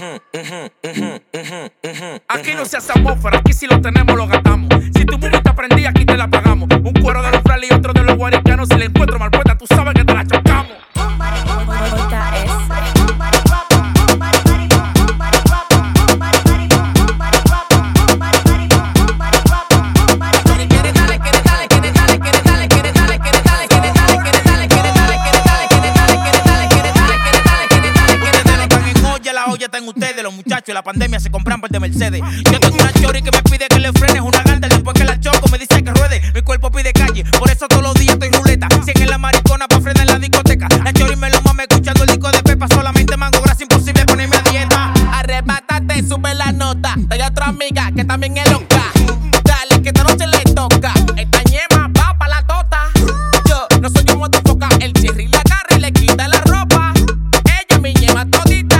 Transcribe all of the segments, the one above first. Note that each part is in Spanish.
Aquí no se hace atmósfera, aquí si lo tenemos lo gastamos. Si tu movie te prendí, aquí te la pagamos. Un cuero de los frailes y otro de los guaricanos. Si le encuentro mal puesta, tú sabes que te la chocamos. En ustedes, los muchachos, la pandemia se compran par de Mercedes. Yo tengo una chori que me pide que le frenes una ganda. Después que la choco me dice que ruede. Mi cuerpo pide calle, por eso todos los días estoy ruleta. Siguen la maricona pa' frenar en la discoteca. La chori me lo mame escuchando el disco de Pepa. Solamente mango grasa, imposible ponerme a dieta. Arrebátate, sube la nota. Hay otra amiga que también es loca. Dale, que esta noche le toca. Esta ñema va pa' la tota. Yo no soy un motofoca. El cherry la agarra y le quita la ropa. Ella mi ñema todita.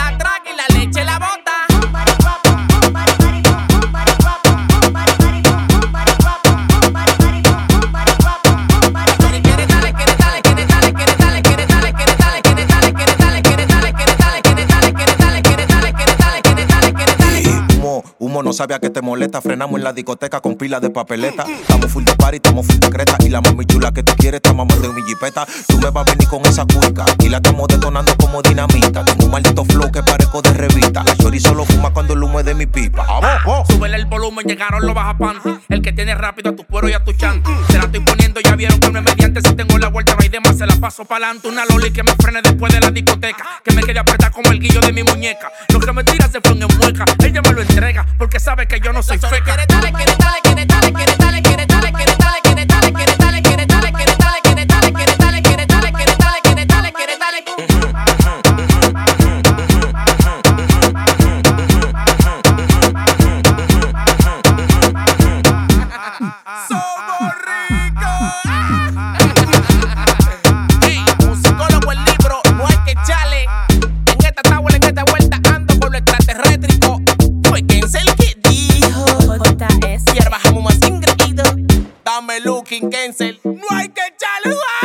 Humo no sabía que te molesta. Frenamos en la discoteca con pila de papeleta. Estamos full de party, estamos full de creta. Y la mami chula que tú quieres está mamando en mi jipeta. Tú me vas a venir con esa cuica. Aquí la estamos detonando como dinamita. Tengo un maldito flow que parezco de revista. La chori solo fuma cuando el humo es de mi pipa. Súbele el volumen, llegaron los bajapantes. El que tiene rápido a tu cuero y a tu chante. Se la estoy poniendo, ya vieron que no es mediante. Si tengo la vuelta no hay demás, se la paso pa'lante. Una loli que me frene después de la discoteca. Que me quede apretar como el guillo de mi muñeca. Lo que me tira se fue en mueca. Ella me lo entrega porque sabe que yo no soy feca. Quiere dale, quiere dale, quiere dale, quiere dale, quiere dale, quiere dale, quiere dale, quiere dale, quiere dale, quiere dale, quiere dale, quiere dale, quiere dale, quiere dale, quiere dale, quiere dale. Somos ricos. Un psicólogo el libro, no hay que echarle. En esta tabla, en esta vuelta ando con lo extraterrétrico. Fue Kensel que dijo JS. hierba jamón más ingreído. Dame looking Kensel, no hay que echarle.